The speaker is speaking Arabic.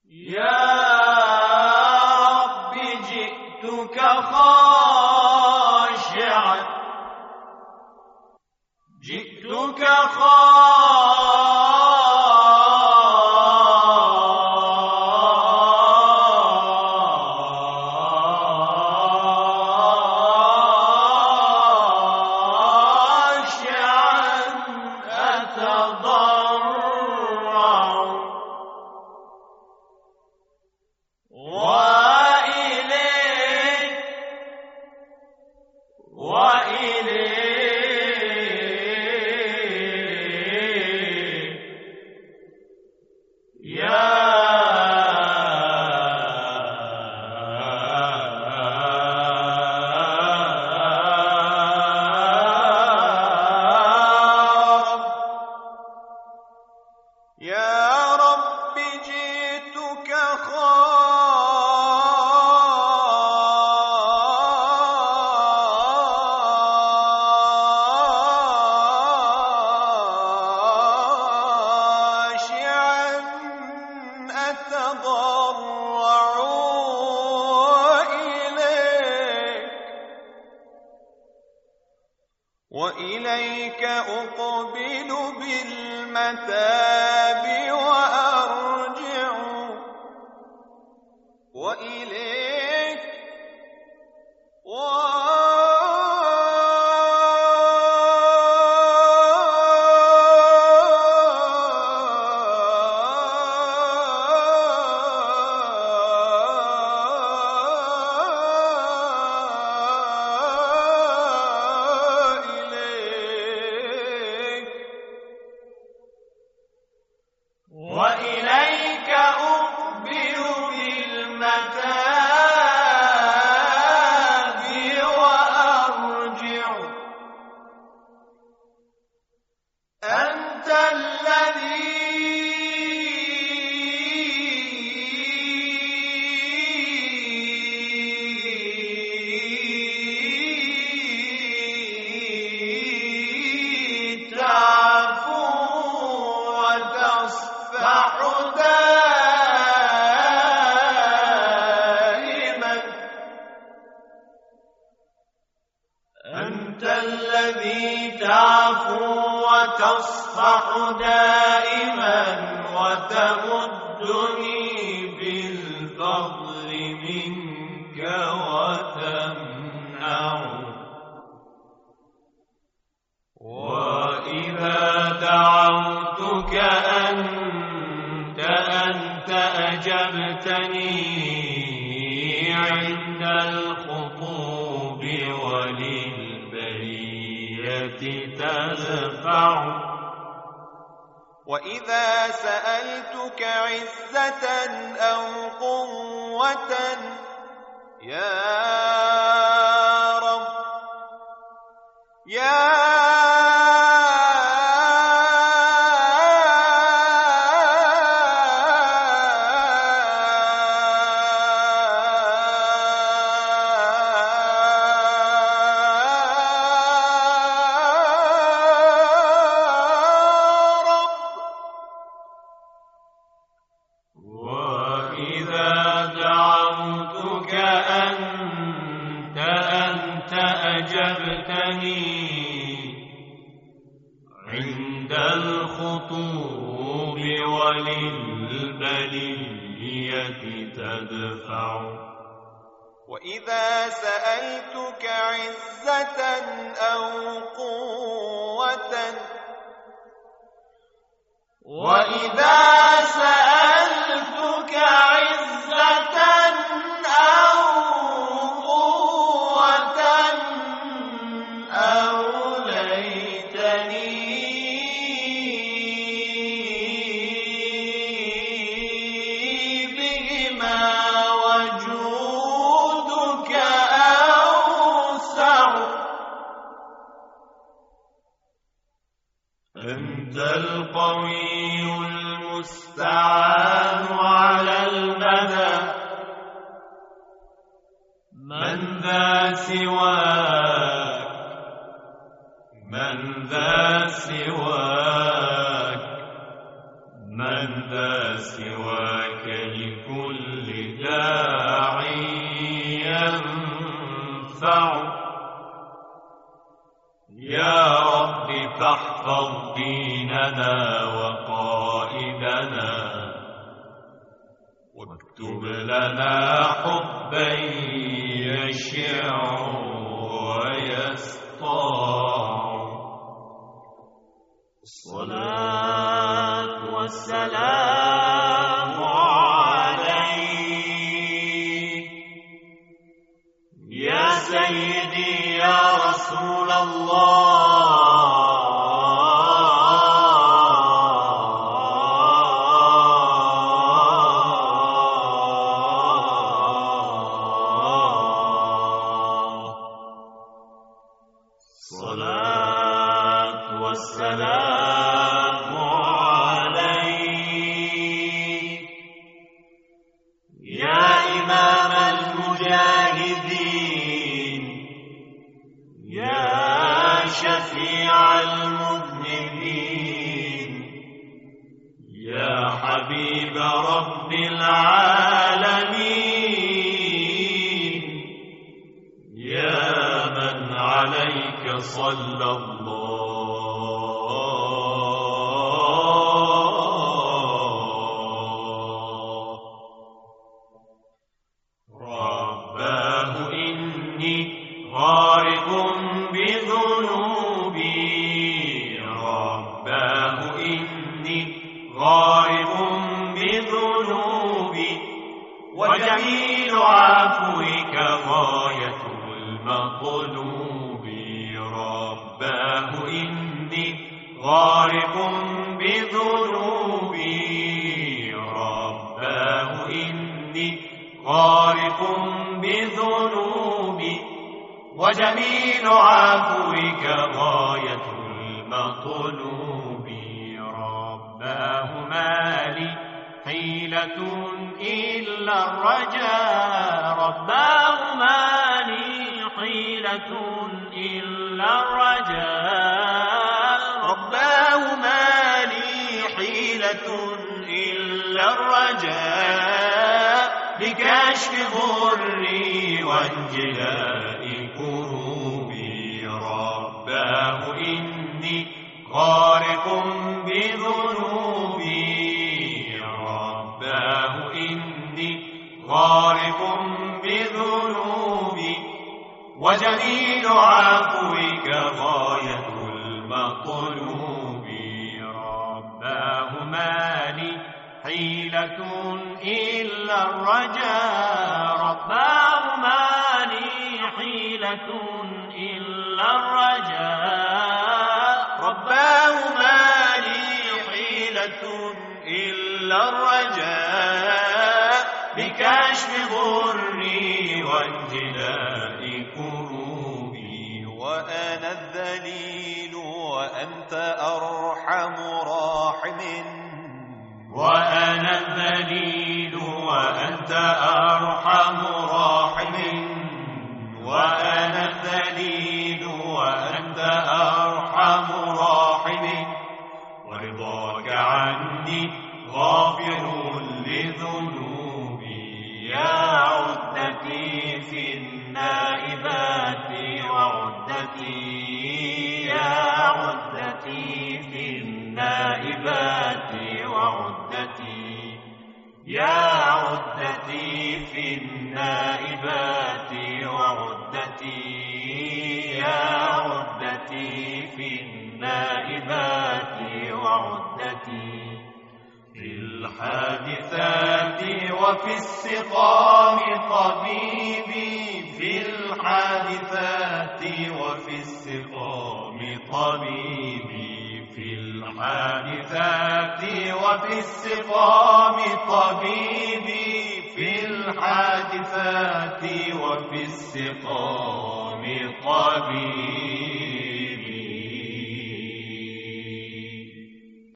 يا رب جئتك خاشعا، جئتك خاشعا أتضرع يا رب جئتك خاشعا أتضرع وإليك أقبل بالمتاب وأرجع وإليك وإليك أقبل بالمتاب وأرجع. أنت الذي تعفو وتصفح دائما، أنت الذي تعفو وتصفح دائما وتمدني بالفضل منك وتمنع. وإذا دعوتك أنت أجبتني عند الخطوب وللبرية تدفع. وإذا سألتك عزة أو قوة يا رب وإذا دعوتك أنت أجبتني عند الخطوب وللبلية تدفع. وإذا سألتك عزة أو قوة وإذا سألتك عزة أو قوة أوليتني بهما وجودك أوسع. أنت القوي المستعان على المدى، من ذا سواك، من ذا سواك، من ذا سواك لنا وقائدنا، واكتب لنا حبا يشع ويسطع. الصلاة والسلام عليك يا سيدي يا رسول الله. الصلاة والسلام عليك يا إمام المجاهدين، يا شفيع المذنبين، يا حبيب رب العالمين، يا من عليك صلى الله. رباه إني غارق بذنوبي، رباه إني غارق بذنوبي، وجميل عفوك غاية المطلوب. رباه إني غارق بذنوبي، رباه إني غارق بذنوبي، وجميل عفوك غاية المطلوب. رباه ما لي حيلة إلا الرجاء، رباه ما لي حيلة إلا الرجاء، رباه ما لي حيلة إلا الرجاء، بكشف ضري وانجلاء كروبي. رباه إني غارق بذنوبي، رباه إني غارق بذنوبي، وجميل عفوك غاية المطلوب. رباه ما لي حيلة إلا الرجاء، رباه ما لي حيلة إلا الرجاء، رباه ما لي حيلة إلا الرجاء، بكشف ضري وانجلاء كروبي. وأنا الذليل وأنت أرحم راحم، وأنا الذليل وأنت أرحم راحم، وأنا الذليل وأنت أرحم راحم، ورضاك عني غافر لذنوبي. يا عدتي في النائبات وعدتي، يا عدتي في النائبات وعدتي، يا عدتي في النائبات وعدتي، يا عدتي في النائبات وعدتي، في الحادثات وفي السقام طبيبي، في الحادثات وفي السقام طبيبي، في الحادثات وفي السقام طبيبي، في الحادثات وفي السقام طبيبي.